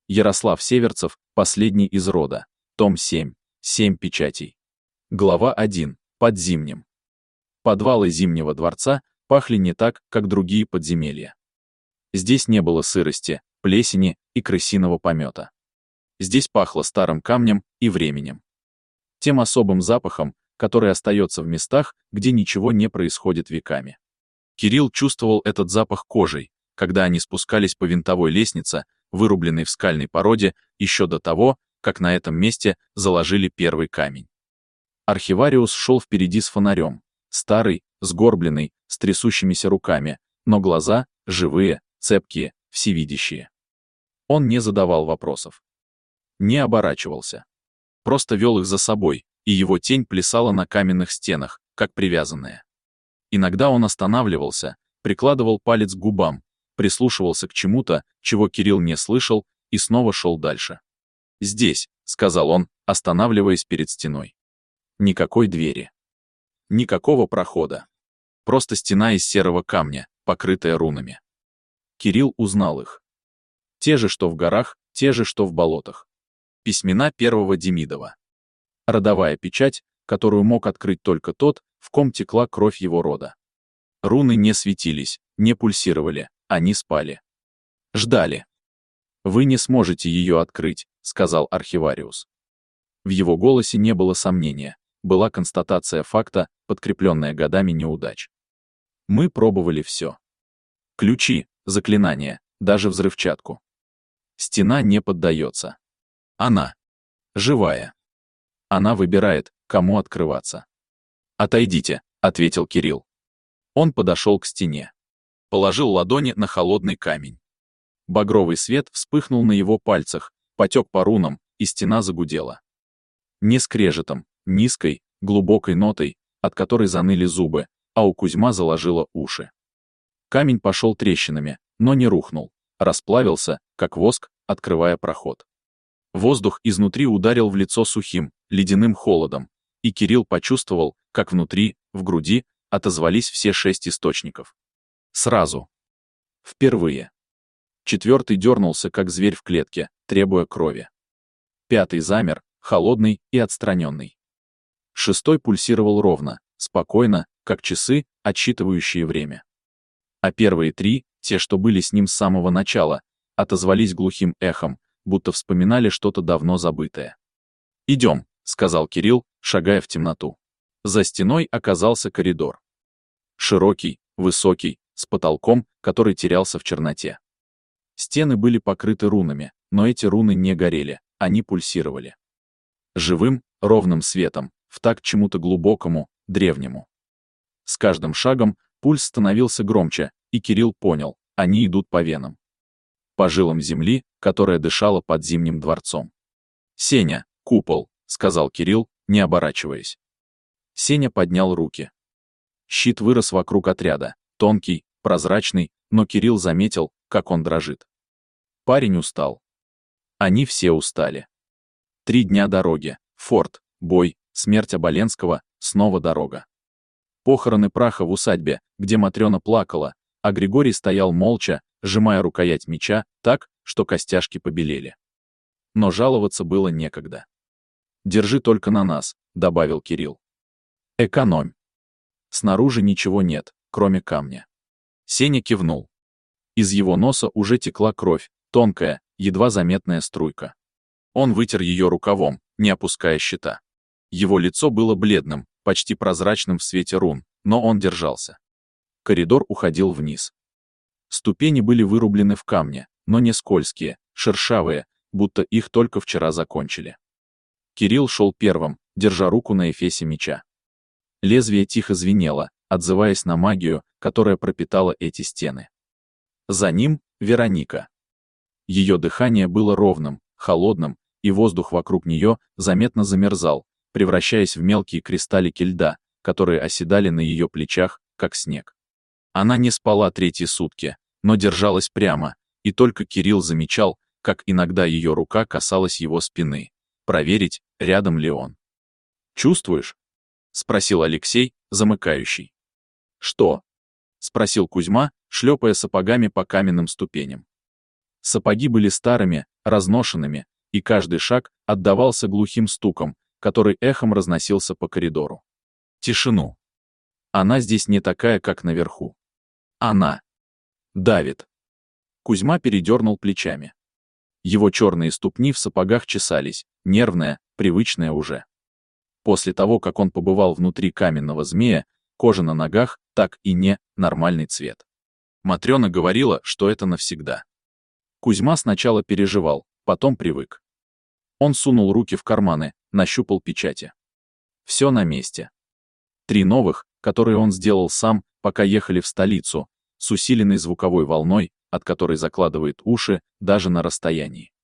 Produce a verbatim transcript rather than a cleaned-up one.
Ярослав Северцев, последний из рода. Том семь. Семь печатей. Глава один. Под зимним. Подвалы Зимнего дворца пахли не так, как другие подземелья. Здесь не было сырости, плесени и крысиного помета. Здесь пахло старым камнем и временем. Тем особым запахом, который остается в местах, где ничего не происходит веками. Кирилл чувствовал этот запах кожей, когда они спускались по винтовой лестнице, вырубленной в скальной породе, еще до того, как на этом месте заложили первый камень. Архивариус шел впереди с фонарем, старый, сгорбленный, с трясущимися руками, но глаза живые, цепкие, всевидящие. Он не задавал вопросов. Не оборачивался. Просто вел их за собой, и его тень плясала на каменных стенах, как привязанная. Иногда он останавливался, прикладывал палец к губам, прислушивался к чему-то, чего Кирилл не слышал, и снова шел дальше. «Здесь», — сказал он, останавливаясь перед стеной. Никакой двери. Никакого прохода. Просто стена из серого камня, покрытая рунами. Кирилл узнал их. Те же, что в горах, те же, что в болотах. Письмена первого Демидова. Родовая печать, которую мог открыть только тот, в ком текла кровь его рода. Руны не светились, не пульсировали, они спали. Ждали. «Вы не сможете ее открыть», — сказал архивариус. В его голосе не было сомнения, была констатация факта, подкрепленная годами неудач. Мы пробовали все. Ключи, заклинания, даже взрывчатку. Стена не поддается. Она живая. Она выбирает, кому открываться. «Отойдите», — ответил Кирилл. Он подошел к стене. Положил ладони на холодный камень. Багровый свет вспыхнул на его пальцах, потек по рунам, и стена загудела. Не скрежетом, низкой, глубокой нотой, от которой заныли зубы, а у Кузьма заложило уши. Камень пошел трещинами, но не рухнул, расплавился, как воск, открывая проход. Воздух изнутри ударил в лицо сухим, ледяным холодом, и Кирилл почувствовал, как внутри, в груди, отозвались все шесть источников. Сразу. Впервые. Четвертый дернулся, как зверь в клетке, требуя крови. Пятый замер, холодный и отстраненный. Шестой пульсировал ровно, спокойно, как часы, отсчитывающие время. А первые три, те, что были с ним с самого начала, отозвались глухим эхом, будто вспоминали что-то давно забытое. «Идем», — сказал Кирилл, шагая в темноту. За стеной оказался коридор. Широкий, высокий, с потолком, который терялся в черноте. Стены были покрыты рунами, но эти руны не горели, они пульсировали. Живым, ровным светом, в такт чему-то глубокому, древнему. С каждым шагом пульс становился громче, и Кирилл понял, они идут по венам. По жилам земли, которая дышала под Зимним дворцом. «Сеня, купол», — сказал Кирилл, не оборачиваясь. Сеня поднял руки. Щит вырос вокруг отряда, тонкий, прозрачный, но Кирилл заметил, как он дрожит. Парень устал. Они все устали. Три дня дороги, форт, бой, смерть Оболенского, снова дорога. Похороны праха в усадьбе, где Матрена плакала, а Григорий стоял молча, сжимая рукоять меча так, что костяшки побелели. Но жаловаться было некогда. «Держи только на нас», — добавил Кирилл. «Экономь. Снаружи ничего нет, кроме камня». Сеня кивнул. Из его носа уже текла кровь, тонкая, едва заметная струйка. Он вытер ее рукавом, не опуская щита. Его лицо было бледным, почти прозрачным в свете рун, но он держался. Коридор уходил вниз. Ступени были вырублены в камне, но не скользкие, шершавые, будто их только вчера закончили. Кирилл шел первым, держа руку на эфесе меча. Лезвие тихо звенело, отзываясь на магию, которая пропитала эти стены. За ним — Вероника. Ее дыхание было ровным, холодным, и воздух вокруг нее заметно замерзал, превращаясь в мелкие кристаллики льда, которые оседали на ее плечах, как снег. Она не спала третьи сутки, но держалась прямо, и только Кирилл замечал, как иногда ее рука касалась его спины, проверить, рядом ли он. «Чувствуешь?» — спросил Алексей, замыкающий. «Что?» — спросил Кузьма, шлепая сапогами по каменным ступеням. Сапоги были старыми, разношенными, и каждый шаг отдавался глухим стуком, который эхом разносился по коридору. Тишину. Она здесь не такая, как наверху. Она давит. Кузьма передернул плечами. Его черные ступни в сапогах чесались, нервная, привычная уже. После того, как он побывал внутри каменного змея, кожа на ногах так и не нормальный цвет. Матрёна говорила, что это навсегда. Кузьма сначала переживал, потом привык. Он сунул руки в карманы, нащупал печати. Все на месте. Три новых, которые он сделал сам, пока ехали в столицу, с усиленной звуковой волной, от которой закладывает уши даже на расстоянии.